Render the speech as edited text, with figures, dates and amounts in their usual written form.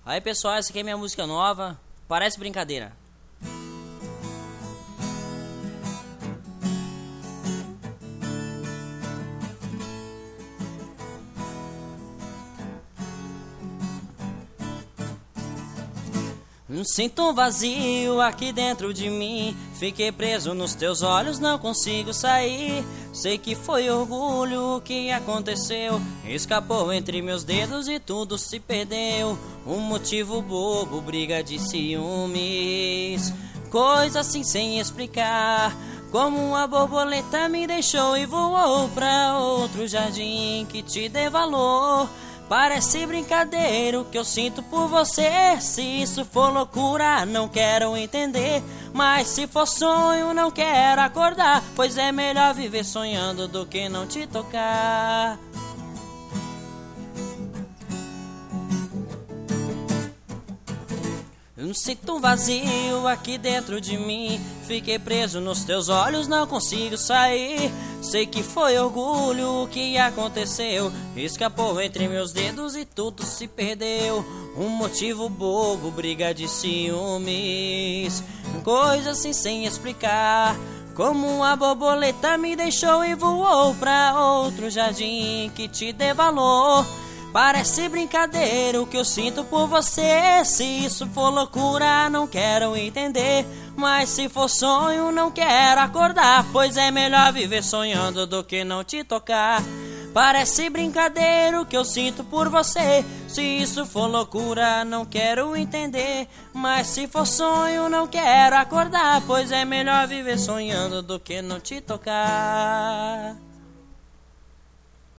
Aí pessoal, essa aqui é minha música nova. Parece brincadeira. Sinto um vazio aqui dentro de mim. Fiquei preso nos teus olhos, não consigo sair. Sei que foi orgulho o que aconteceu. Escapou entre meus dedos e tudo se perdeu. Um motivo bobo, briga de ciúmes. Coisa assim sem explicar. Como uma borboleta me deixou e voou pra outro jardim que te dê valor. Parece brincadeira o que eu sinto por você. Se isso for loucura, não quero entender. Mas se for sonho, não quero acordar. Pois é melhor viver sonhando do que não te tocar. Eu sinto um vazio aqui dentro de mim. Fiquei preso nos teus olhos, não consigo sair. Sei que foi orgulho o que aconteceu. Escapou entre meus dedos e tudo se perdeu. Um motivo bobo, briga de ciúmes. Coisa assim sem explicar. Como uma borboleta me deixou e voou pra outro jardim que te dê valor. Parece brincadeira o que eu sinto por você. Se isso for loucura, não quero entender. Mas se for sonho, não quero acordar. Pois é melhor viver sonhando do que não te tocar. Parece brincadeira o que eu sinto por você. Se isso for loucura, não quero entender. Mas se for sonho, não quero acordar. Pois é melhor viver sonhando do que não te tocar.